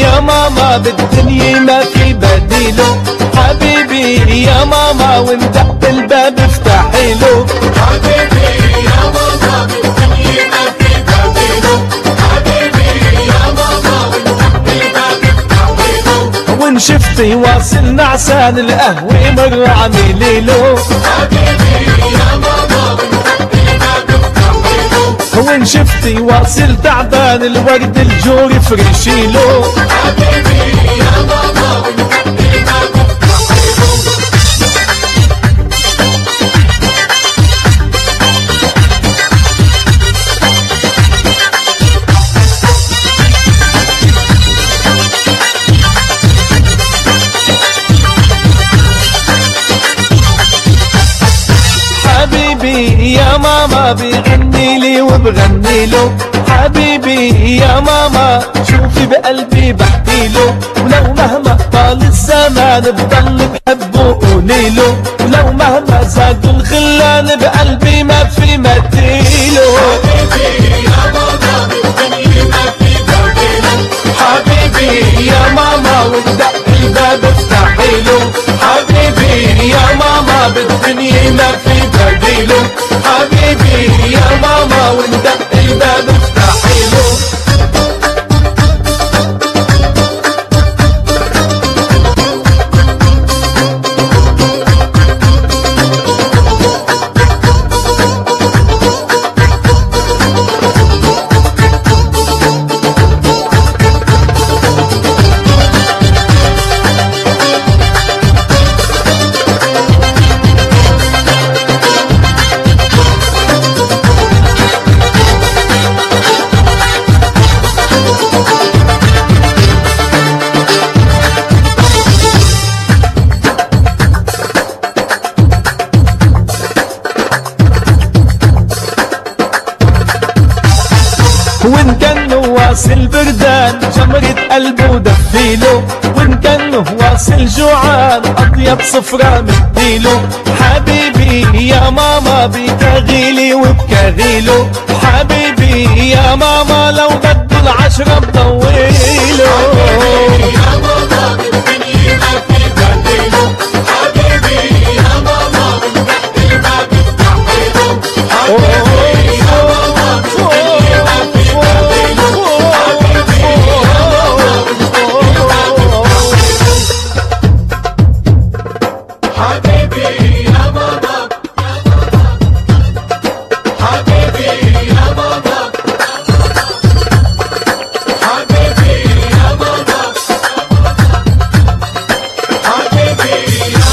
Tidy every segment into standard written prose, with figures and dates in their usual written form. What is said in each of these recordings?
يا ماما بالدنيا ما في بديله، حبيبي يا ماما وندق الباب افتحي له. حبيبي يا ماما بالدنيا ما في بديله، حبيبي يا ماما وندق الباب افتحي له. وان شفتي واصل نعسان القهوة مر عميلي له. حبيبي يا ماما وندق الباب افتحي له. وان شفتي واصل تعبان الورد الجوري فرشي له. حبيبي يا ماما وندق الباب افتحي له. حبيبي يا ماما بيغني لي وبغني له، حبيبي يا ماما شوفي بقلبي بحكي له، ولو مهما طال الزمان بضل بحبه قولي له، ولو مهما زاد الخلان بقلبي ما في مثيله. حبيبي يا ماما بالدنيا ما في بديله، حبيبي يا ماما وندق الباب افتحي له. حبيبي يا ماما بالدنيا ما في بديله، حبيبي يا ماما وندق الباب افتحي له. وإن كان واصل بردان جمرة قلبه دفيله، وإن كان واصل جوعان أطيب صفرة مديله، حبيبي يا ماما بكاغيلي وبكاغيله، حبيبي يا ماما لو بده العشرة بضويله. حبيبي يا ماما بالدنيا ما في بديله، حبيبي يا ماما وندق الباب افتحي له. حبيبي يا ماما بالدنيا ما في بديله، حبيبي يا ماما وندق الباب افتحي له. حبيبي يا ماما، حبيبي يا ماما، حبيبي يا ماما، حبيبي يا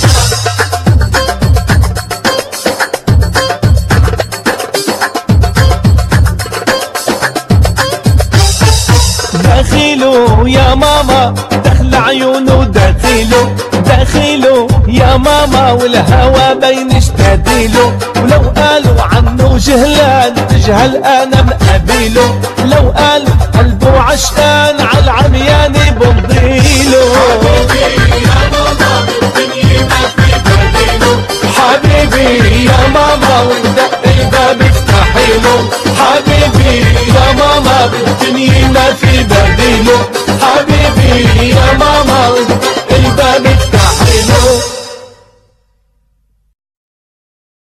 داخله يا ماما دخل عيونه داخله، داخله يا ماما والهوى بين اشتديله، ولو قالوا عنه جهلان تجهل انا مقابله، لو قالوا قلبه عشقان عالعمياني بمضيله. حبيبي يا ماما بالدنيا ما في بديله، حبيبي يا ماما وندق الباب افتحي له، حبيبي يا ماما بالدنيا ما في بديله،